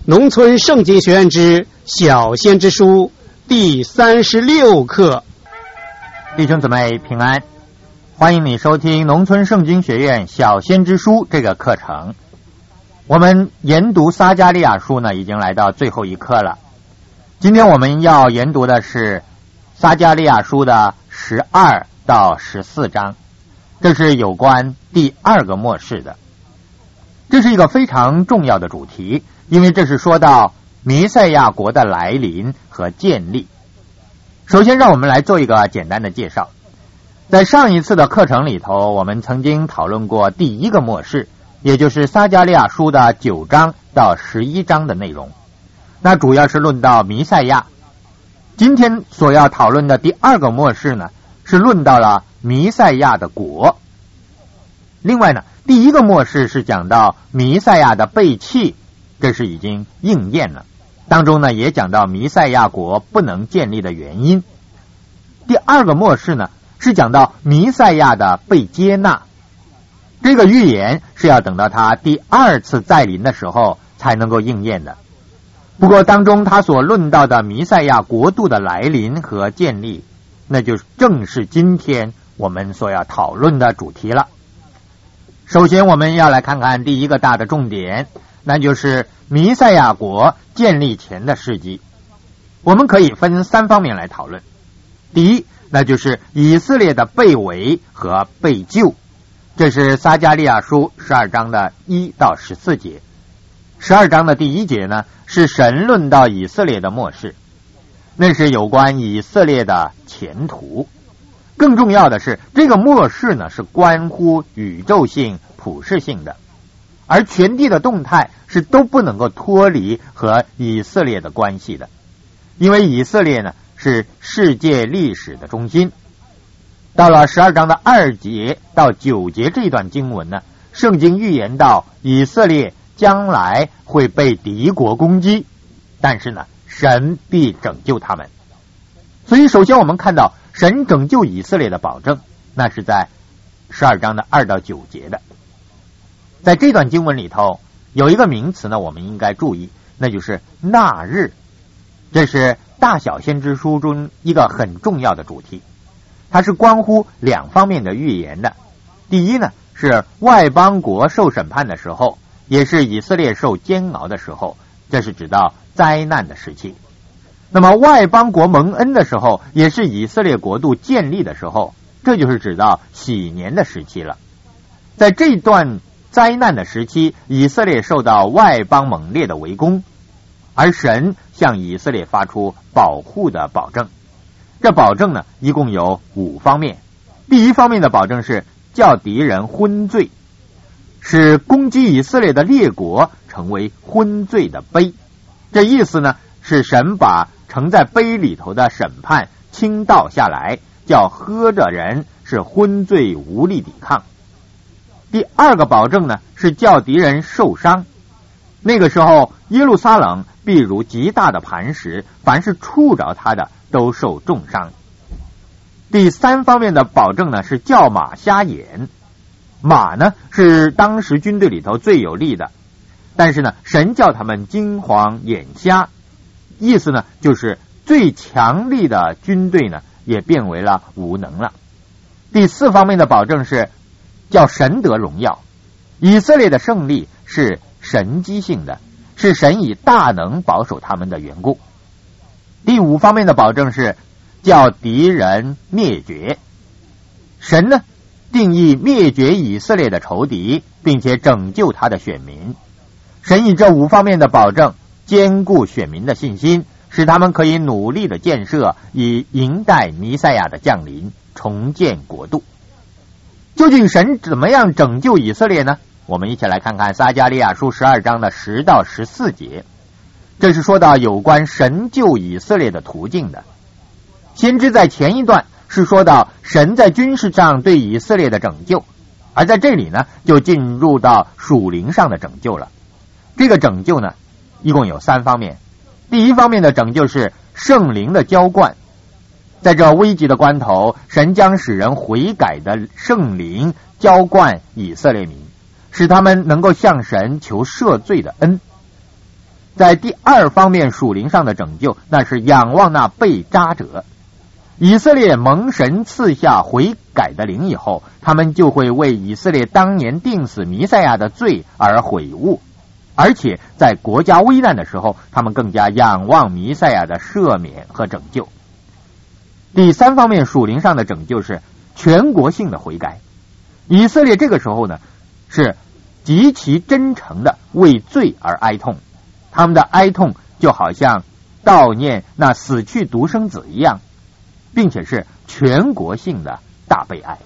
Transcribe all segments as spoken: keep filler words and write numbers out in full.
农村圣经学院之小先知书第三十六课。 弟兄姊妹平安，欢迎你收听农村圣经学院小先知书这个课程。我们研读撒迦利亚书呢，已经来到最后一课了。今天我们要研读的是撒迦利亚书的十二到十四章，这是有关第二个末世的。这是一个非常重要的主题，因为这是说到弥赛亚国的来临和建立。首先让我们来做一个简单的介绍。在上一次的课程里头，我们曾经讨论过第一个末世，也就是撒迦利亚书的九章到十一章的内容，那主要是论到弥赛亚。今天所要讨论的第二个末世呢，是论到了弥赛亚的国。另外呢，第一个末世是讲到弥赛亚的背弃，这是已经应验了，当中呢也讲到弥赛亚国不能建立的原因。第二个末世呢是讲到弥赛亚的被接纳，这个预言是要等到他第二次再临的时候才能够应验的。不过当中他所论到的弥赛亚国度的来临和建立，那就正是今天我们所要讨论的主题了。首先我们要来看看第一个大的重点，那就是弥赛亚国建立前的事迹。我们可以分三方面来讨论。第一，那就是以色列的被围和被救，这是撒迦利亚书十二章的一到十四节。十二章的第一节呢，是神论到以色列的末世，那是有关以色列的前途。更重要的是，这个末世呢是关乎宇宙性、普世性的，而全地的动态是都不能够脱离和以色列的关系的，因为以色列呢是世界历史的中心。到了十二章的二节到九节这段经文呢，圣经预言到以色列将来会被敌国攻击，但是呢神必拯救他们。所以首先我们看到神拯救以色列的保证，那是在十二章的二到九节的。在这段经文里头有一个名词呢，我们应该注意，那就是那日。这是大小先知书中一个很重要的主题，它是关乎两方面的预言的。第一呢，是外邦国受审判的时候，也是以色列受煎熬的时候，这是指到灾难的时期。那么外邦国蒙恩的时候，也是以色列国度建立的时候，这就是指到禧年的时期了。在这段灾难的时期，以色列受到外邦猛烈的围攻，而神向以色列发出保护的保证。这保证呢，一共有五方面。第一方面的保证是叫敌人昏醉，使攻击以色列的列国成为昏醉的杯。这意思呢，是神把盛在杯里头的审判倾倒下来，叫喝着人是昏醉无力抵抗。第二个保证呢，是叫敌人受伤。那个时候耶路撒冷必如极大的磐石，凡是触着它的都受重伤。第三方面的保证呢，是叫马瞎眼。马呢是当时军队里头最有力的，但是呢神叫他们惊慌眼瞎，意思呢就是最强力的军队呢也变为了无能了。第四方面的保证是叫神得荣耀，以色列的胜利是神迹性的，是神以大能保守他们的缘故。第五方面的保证是叫敌人灭绝，神呢定义灭绝以色列的仇敌，并且拯救他的选民。神以这五方面的保证坚固选民的信心，使他们可以努力的建设，以迎待弥赛亚的降临，重建国度。究竟神怎么样拯救以色列呢？我们一起来看看撒迦利亚书十二章的十到十四节，这是说到有关神救以色列的途径的。先知在前一段是说到神在军事上对以色列的拯救，而在这里呢就进入到属灵上的拯救了。这个拯救呢一共有三方面。第一方面的拯救是圣灵的浇灌，在这危急的关头，神将使人悔改的圣灵浇灌以色列民，使他们能够向神求赦罪的恩。 在第二方面属灵上的拯救，那是仰望那被扎者。以色列蒙神赐下悔改的灵以后，他们就会为以色列当年定死弥赛亚的罪而悔悟，而且在国家危难的时候，他们更加仰望弥赛亚的赦免和拯救。第三方面属灵上的拯救是全国性的悔改。以色列这个时候呢，是极其真诚的为罪而哀痛，他们的哀痛就好像悼念那死去独生子一样，并且是全国性的大悲哀。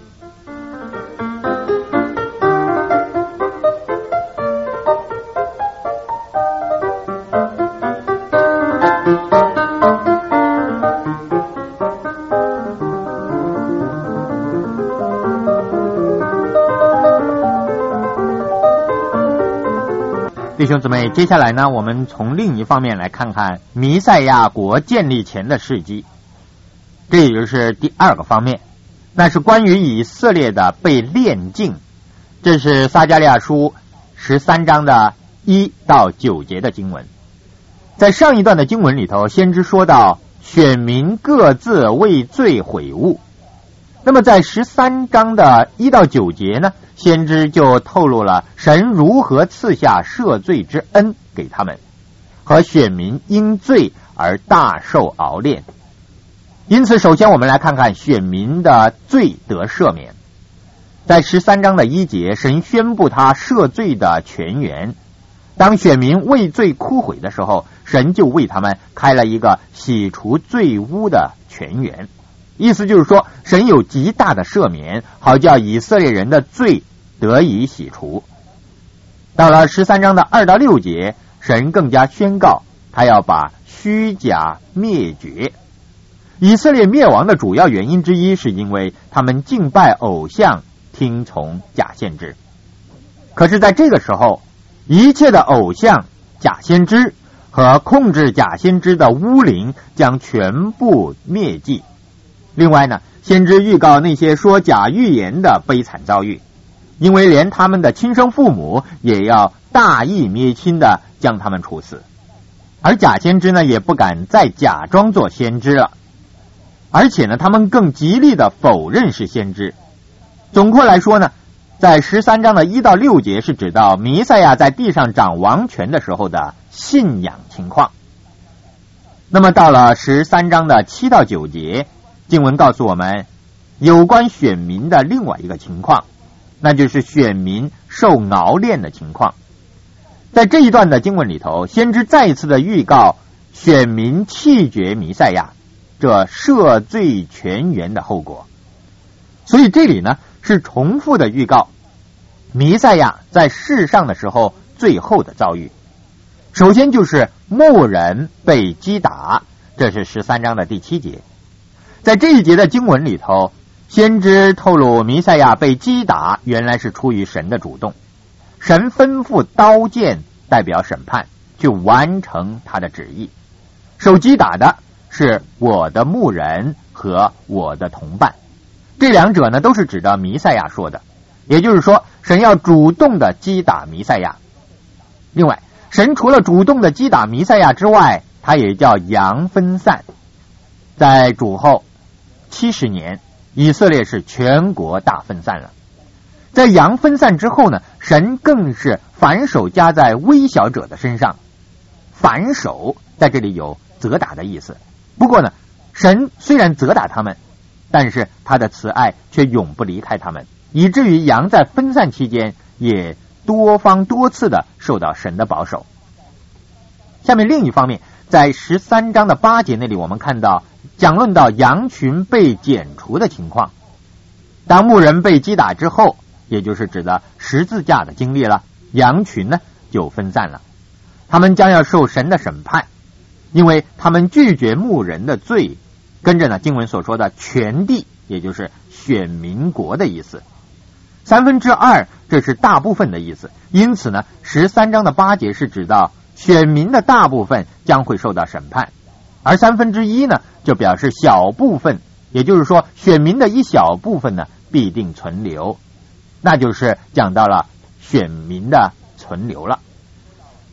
弟兄姊妹，接下来呢，我们从另一方面来看看弥赛亚国建立前的事迹，这也就是第二个方面，那是关于以色列的被炼净。这是撒迦利亚书十三章的一到九节的经文。在上一段的经文里头，先知说到选民各自为罪悔悟。那么在十三章的一到九节呢，先知就透露了神如何赐下赦罪之恩给他们，和选民因罪而大受熬炼。因此首先我们来看看选民的罪得赦免。在十三章的一节，神宣布他赦罪的泉源。当选民为罪哭悔的时候，神就为他们开了一个洗除罪污的泉源。意思就是说，神有极大的赦免，好叫以色列人的罪得以洗除。到了十三章的二到六节，神更加宣告他要把虚假灭绝。以色列灭亡的主要原因之一，是因为他们敬拜偶像，听从假先知。可是在这个时候，一切的偶像、假先知和控制假先知的巫灵将全部灭迹。另外呢，先知预告那些说假预言的悲惨遭遇，因为连他们的亲生父母也要大义灭亲的将他们处死。而假先知呢，也不敢再假装做先知了，而且呢，他们更极力的否认是先知。总括来说呢，在十三章的一到六节是指到弥赛亚在地上掌王权的时候的信仰情况。那么到了十三章的七到九节，经文告诉我们有关选民的另外一个情况，那就是选民受熬炼的情况。在这一段的经文里头，先知再一次的预告选民弃绝弥赛亚，这赦罪泉源的后果。所以这里呢，是重复的预告弥赛亚在世上的时候最后的遭遇。首先就是牧人被击打，这是十三章的第七节。在这一节的经文里头，先知透露弥赛亚被击打原来是出于神的主动，神吩咐刀剑代表审判，去完成他的旨意。受击打的是我的牧人和我的同伴，这两者呢都是指的弥赛亚说的，也就是说神要主动的击打弥赛亚。另外，神除了主动的击打弥赛亚之外，他也叫羊分散。在主后七十年，以色列是全国大分散了。在羊分散之后呢，神更是反手加在微小者的身上。反手在这里有责打的意思，不过呢，神虽然责打他们，但是他的慈爱却永不离开他们，以至于羊在分散期间也多方多次的受到神的保守。下面另一方面，在十三章的八节那里，我们看到讲论到羊群被剪除的情况。当牧人被击打之后，也就是指的十字架的经历了，羊群呢就分散了，他们将要受神的审判，因为他们拒绝牧人的罪。跟着呢，经文所说的全地，也就是选民国的意思。三分之二，这是大部分的意思。因此呢，十三章的八节是指到选民的大部分将会受到审判，而三分之一呢，就表示小部分，也就是说选民的一小部分呢必定存留，那就是讲到了选民的存留了。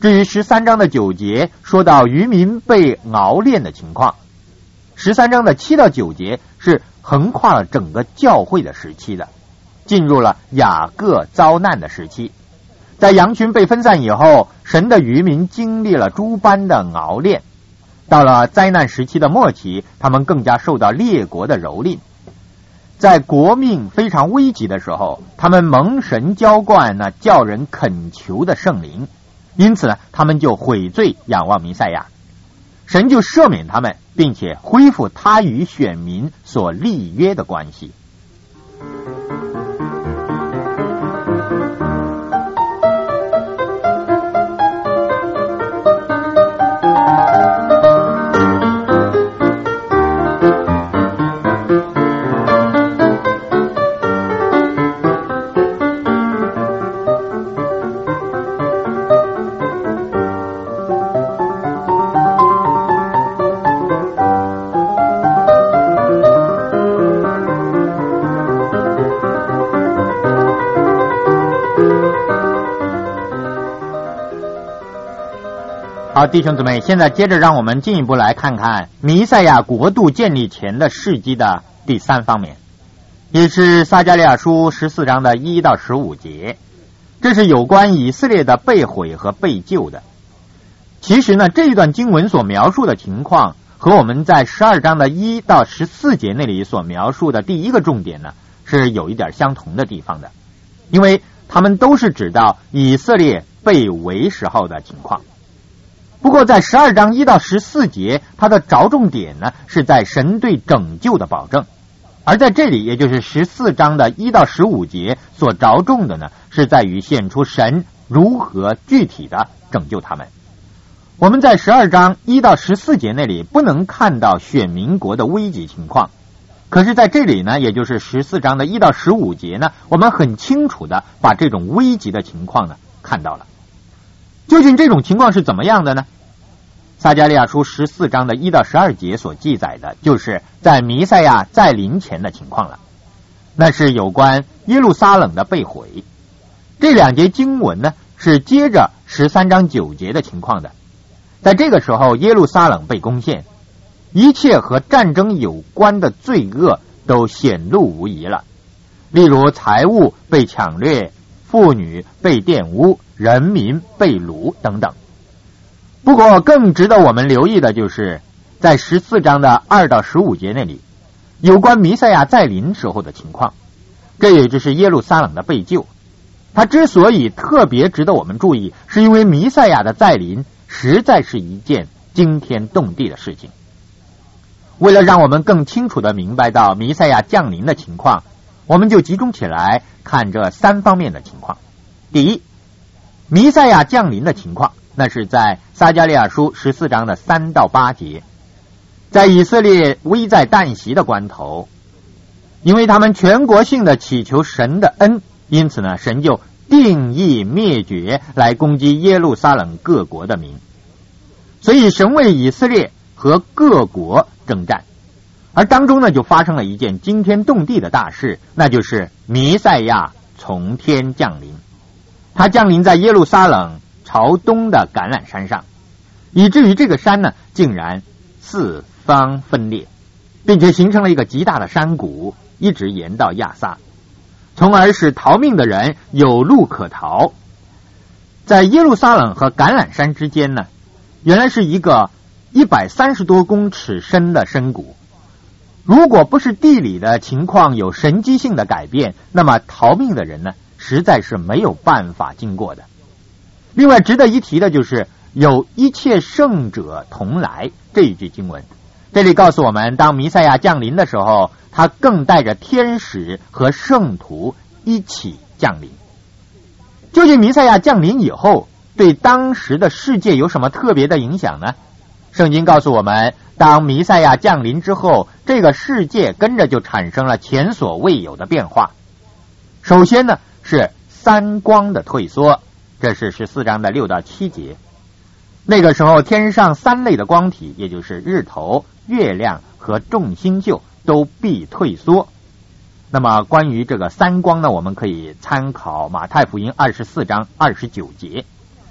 至于十三章的九节说到渔民被熬炼的情况，十三章的七到九节是横跨了整个教会的时期的，进入了雅各遭难的时期。在羊群被分散以后，神的渔民经历了诸般的熬炼，到了灾难时期的末期，他们更加受到列国的蹂躏。在国命非常危急的时候，他们蒙神浇灌那叫人恳求的圣灵，因此呢，他们就悔罪仰望弥赛亚，神就赦免他们，并且恢复他与选民所立约的关系。好，弟兄姊妹，现在接着让我们进一步来看看弥赛亚国度建立前的事迹的第三方面，也是撒迦利亚书十四章的一到十五节，这是有关以色列的被毁和被救的。其实呢，这一段经文所描述的情况和我们在十二章的一到十四节那里所描述的第一个重点呢，是有一点相同的地方的，因为他们都是指到以色列被围时候的情况。不过在十二章一到十四节，它的着重点呢是在神对拯救的保证，而在这里也就是十四章的一到十五节所着重的呢，是在于显出神如何具体的拯救他们。我们在十二章一到十四节那里不能看到选民国的危急情况，可是在这里呢，也就是十四章的一到十五节呢，我们很清楚的把这种危急的情况呢看到了。究竟这种情况是怎么样的呢？撒迦利亚书十四章的一到十二节所记载的，就是在弥赛亚再临前的情况了。那是有关耶路撒冷的被毁。这两节经文呢，是接着十三章九节的情况的。在这个时候，耶路撒冷被攻陷，一切和战争有关的罪恶都显露无遗了，例如财物被抢掠，妇女被玷污，人民被掳等等。不过更值得我们留意的就是在十四章的二到十五节那里，有关弥赛亚再临时候的情况，这也就是耶路撒冷的被救。它之所以特别值得我们注意，是因为弥赛亚的再临实在是一件惊天动地的事情。为了让我们更清楚地明白到弥赛亚降临的情况，我们就集中起来看这三方面的情况。第一，弥赛亚降临的情况，那是在撒迦利亚书十四章的三到八节。在以色列危在旦夕的关头，因为他们全国性的祈求神的恩，因此呢，神就定义灭绝来攻击耶路撒冷各国的民。所以神为以色列和各国征战，而当中呢就发生了一件惊天动地的大事，那就是弥赛亚从天降临。他降临在耶路撒冷朝东的橄榄山上，以至于这个山呢竟然四方分裂，并且形成了一个极大的山谷，一直延到亚撒，从而使逃命的人有路可逃。在耶路撒冷和橄榄山之间呢，原来是一个一百三十多公尺深的深谷。如果不是地理的情况有神迹性的改变，那么逃命的人呢实在是没有办法经过的。另外值得一提的就是有一切圣者同来这一句经文，这里告诉我们，当弥赛亚降临的时候，他更带着天使和圣徒一起降临。究竟弥赛亚降临以后对当时的世界有什么特别的影响呢？圣经告诉我们，当弥赛亚降临之后，这个世界跟着就产生了前所未有的变化。首先呢是三光的退缩，这是十四章的六到七节。那个时候天上三类的光体，也就是日头、月亮和众星宿都必退缩。那么关于这个三光呢，我们可以参考马太福音二十四章二十九节。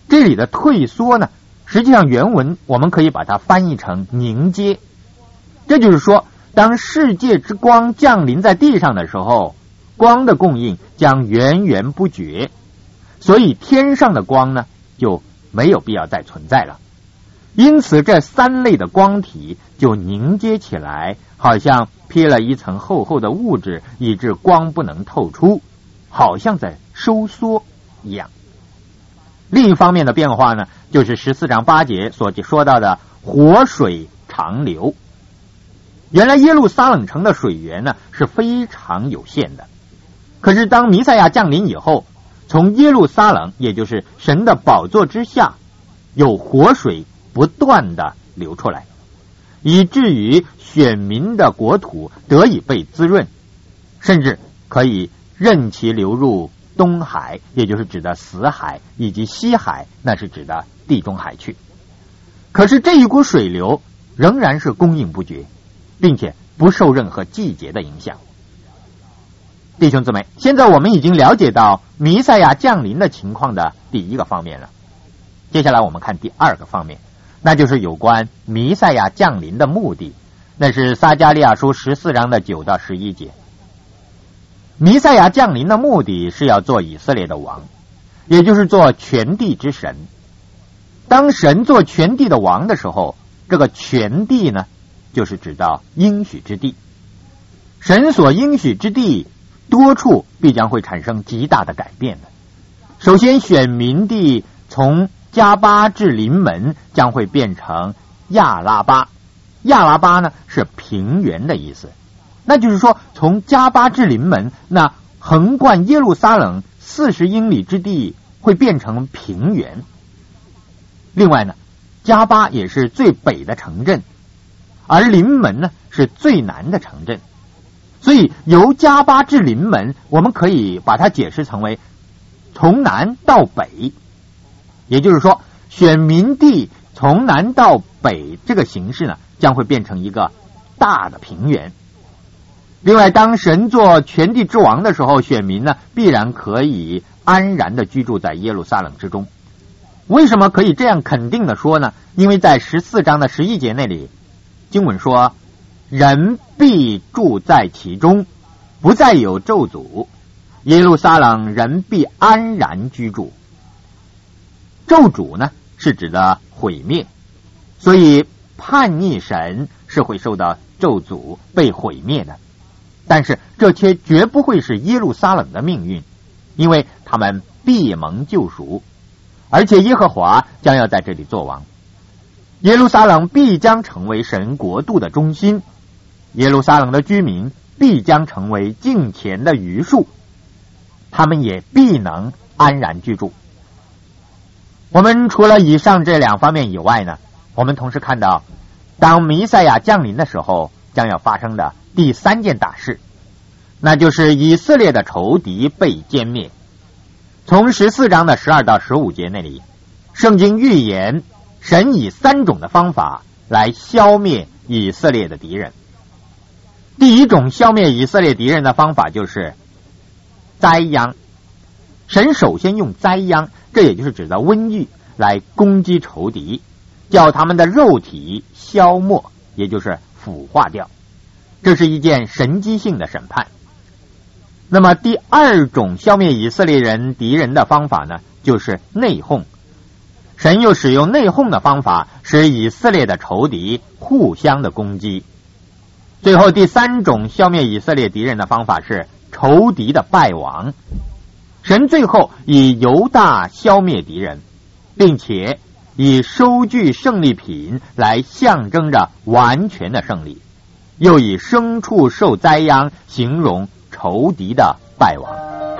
这里的退缩呢，实际上原文我们可以把它翻译成凝结。这就是说，当世界之光降临在地上的时候，光的供应将源源不绝，所以天上的光呢就没有必要再存在了。因此这三类的光体就凝结起来，好像披了一层厚厚的物质，以致光不能透出，好像在收缩一样。另一方面的变化呢，就是十四章八节所说到的活水长流。原来耶路撒冷城的水源呢是非常有限的，可是当弥赛亚降临以后，从耶路撒冷，也就是神的宝座之下，有活水不断的流出来，以至于选民的国土得以被滋润，甚至可以任其流入东海，也就是指的死海，以及西海，那是指的地中海去。可是这一股水流仍然是供应不绝，并且不受任何季节的影响。弟兄姊妹，现在我们已经了解到弥赛亚降临的情况的第一个方面了。接下来我们看第二个方面，那就是有关弥赛亚降临的目的，那是撒迦利亚书十四章的九到十一节。弥赛亚降临的目的是要做以色列的王，也就是做全地之神。当神做全地的王的时候，这个全地呢，就是指到应许之地。神所应许之地多处必将会产生极大的改变的。首先，选民地从加巴至临门将会变成亚拉巴。亚拉巴呢是平原的意思，那就是说从加巴至临门，那横贯耶路撒冷四十英里之地会变成平原。另外呢，加巴也是最北的城镇，而临门呢是最南的城镇，所以由加巴至临门，我们可以把它解释成为从南到北，也就是说选民地从南到北这个形式呢，将会变成一个大的平原。另外，当神做全地之王的时候，选民呢必然可以安然的居住在耶路撒冷之中。为什么可以这样肯定的说呢？因为在十四章的十一节那里，经文说，人必住在其中，不再有咒诅，耶路撒冷人必安然居住。咒诅呢是指的毁灭，所以叛逆神是会受到咒诅被毁灭的。但是这些绝不会是耶路撒冷的命运，因为他们必蒙救赎，而且耶和华将要在这里作王。耶路撒冷必将成为神国度的中心，耶路撒冷的居民必将成为敬虔的余数，他们也必能安然居住。我们除了以上这两方面以外呢，我们同时看到当弥赛亚降临的时候将要发生的第三件大事，那就是以色列的仇敌被歼灭。从十四章的十二到十五节那里，圣经预言神以三种的方法来消灭以色列的敌人。第一种消灭以色列敌人的方法就是灾殃。神首先用灾殃，这也就是指的瘟疫，来攻击仇敌，叫他们的肉体消没，也就是腐化掉。这是一件神迹性的审判。那么第二种消灭以色列人敌人的方法呢，就是内讧。神又使用内讧的方法，使以色列的仇敌互相的攻击。最后第三种消灭以色列敌人的方法是仇敌的败亡。神最后以犹大消灭敌人，并且以收据胜利品来象征着完全的胜利，又以牲畜受灾殃形容仇敌的败亡。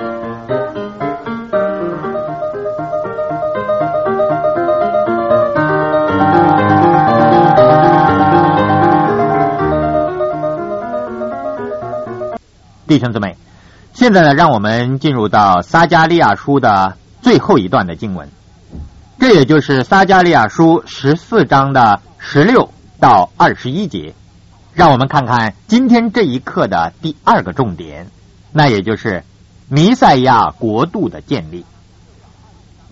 弟兄姊妹，现在呢，让我们进入到撒迦利亚书的最后一段的经文，这也就是撒迦利亚书十四章的十六到二十一节。让我们看看今天这一课的第二个重点，那也就是弥赛亚国度的建立。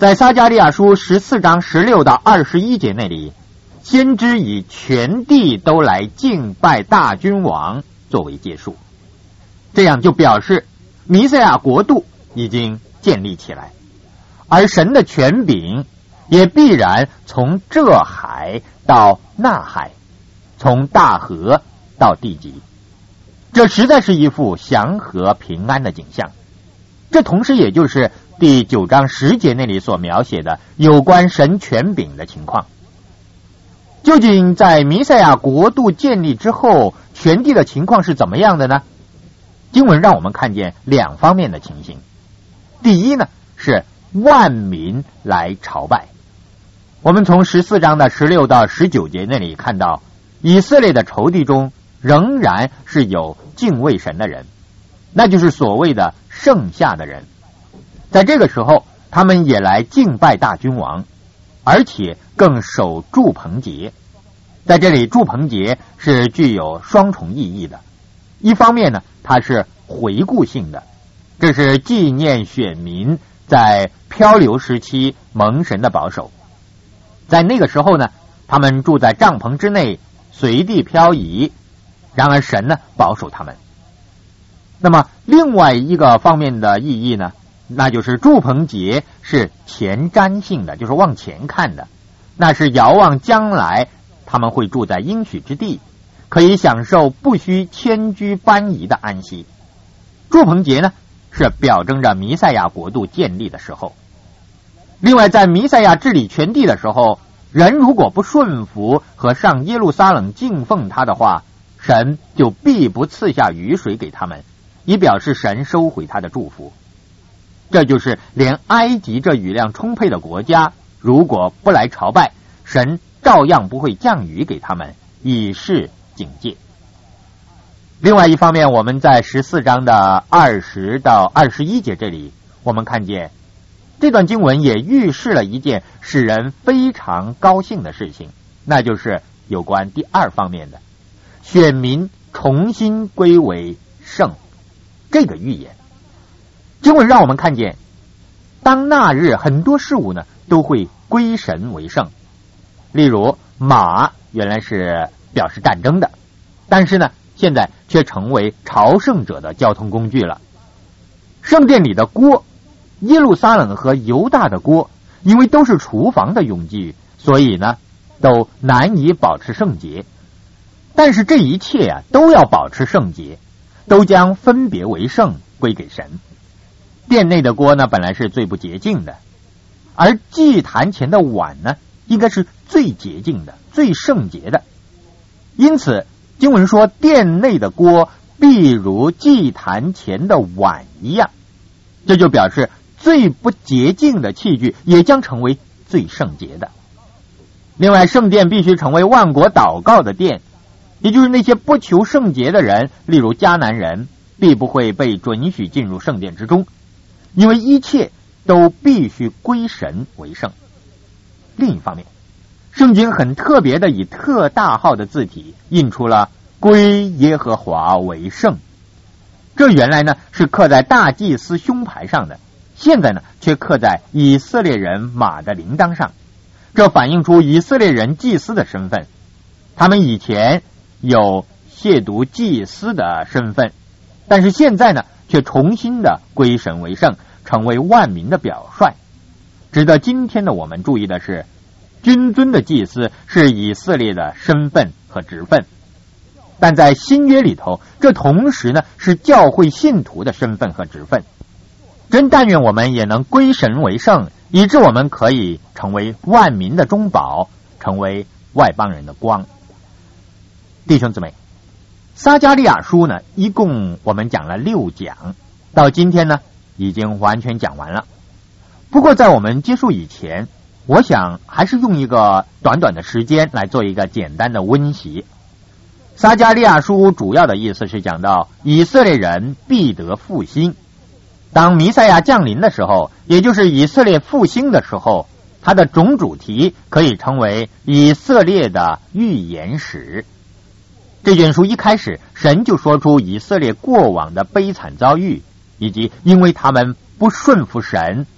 在撒迦利亚书十四章十六到二十一节那里，先知以全地都来敬拜大君王作为结束，这样就表示弥赛亚国度已经建立起来，而神的权柄也必然从这海到那海，从大河到地极。这实在是一幅祥和平安的景象。这同时也就是第九章十节那里所描写的有关神权柄的情况。究竟在弥赛亚国度建立之后，全地的情况是怎么样的呢？经文让我们看见两方面的情形。第一呢，是万民来朝拜。我们从十四章的十六到十九节那里看到，以色列的仇敌中仍然是有敬畏神的人，那就是所谓的剩下的人。在这个时候，他们也来敬拜大君王，而且更守住棚节。在这里，住棚节是具有双重意义的。一方面呢，它是回顾性的，这是纪念选民在漂流时期蒙神的保守。在那个时候呢，他们住在帐篷之内，随地漂移，然而神呢保守他们。那么另外一个方面的意义呢，那就是住棚节是前瞻性的，就是往前看的，那是遥望将来他们会住在应许之地，可以享受不需迁居搬移的安息。住棚节呢是表征着弥赛亚国度建立的时候。另外，在弥赛亚治理全地的时候，人如果不顺服和上耶路撒冷敬奉他的话，神就必不赐下雨水给他们，以表示神收回他的祝福。这就是连埃及这雨量充沛的国家，如果不来朝拜，神照样不会降雨给他们，以示警戒。另外一方面，我们在十四章的二十到二十一节这里，我们看见这段经文也预示了一件使人非常高兴的事情，那就是有关第二方面的选民重新归为圣这个预言。经文让我们看见，当那日很多事物呢都会归神为圣。例如马原来是表示战争的，但是呢现在却成为朝圣者的交通工具了。圣殿里的锅，耶路撒冷和犹大的锅，因为都是厨房的用具，所以呢都难以保持圣洁。但是这一切啊都要保持圣洁，都将分别为圣，归给神。殿内的锅呢本来是最不洁净的，而祭坛前的碗呢应该是最洁净的，最圣洁的。因此经文说，殿内的锅必如祭坛前的碗一样，这就表示最不洁净的器具也将成为最圣洁的。另外，圣殿必须成为万国祷告的殿，也就是那些不求圣洁的人，例如迦南人，必不会被准许进入圣殿之中，因为一切都必须归神为圣。另一方面，圣经很特别的以特大号的字体印出了归耶和华为圣，这原来呢是刻在大祭司胸牌上的，现在呢却刻在以色列人马的铃铛上。这反映出以色列人祭司的身份，他们以前有亵渎祭司的身份，但是现在呢却重新的归神为圣，成为万民的表率。值得今天的我们注意的是，君尊的祭司是以色列的身份和职分，但在新约里头，这同时呢是教会信徒的身份和职分。真但愿我们也能归神为圣，以致我们可以成为万民的中保，成为外邦人的光。弟兄姊妹，撒迦利亚书呢一共我们讲了六讲，到今天呢已经完全讲完了。不过在我们结束以前，我想还是用一个短短的时间来做一个简单的温习。撒迦利亚书主要的意思是讲到以色列人必得复兴，当弥赛亚降临的时候，也就是以色列复兴的时候，它的总主题可以称为以色列的预言史。这卷书一开始，神就说出以色列过往的悲惨遭遇，以及因为他们不顺服神，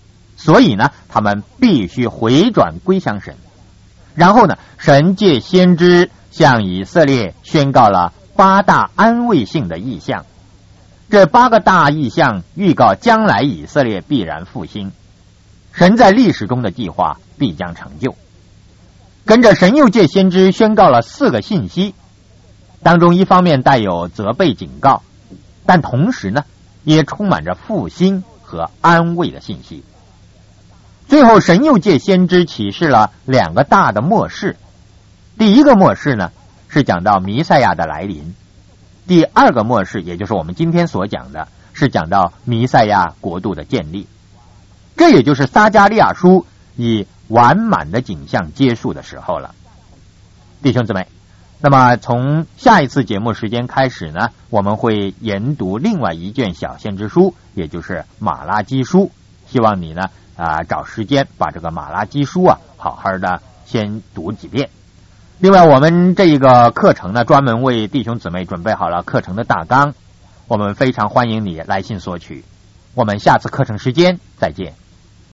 所以呢，他们必须回转归向神。然后呢，神借先知向以色列宣告了八大安慰性的意象。这八个大意象预告将来以色列必然复兴，神在历史中的计划必将成就。跟着神又借先知宣告了四个信息，当中一方面带有责备警告，但同时呢，也充满着复兴和安慰的信息。最后神又借先知启示了两个大的末世。第一个末世呢，是讲到弥赛亚的来临；第二个末世，也就是我们今天所讲的，是讲到弥赛亚国度的建立。这也就是撒迦利亚书以完满的景象结束的时候了。弟兄姊妹，那么从下一次节目时间开始呢，我们会研读另外一卷小先知书，也就是马拉基书。希望你呢啊找时间把这个马拉基书啊好好的先读几遍。另外，我们这个课程呢，专门为弟兄姊妹准备好了课程的大纲，我们非常欢迎你来信索取。我们下次课程时间再见。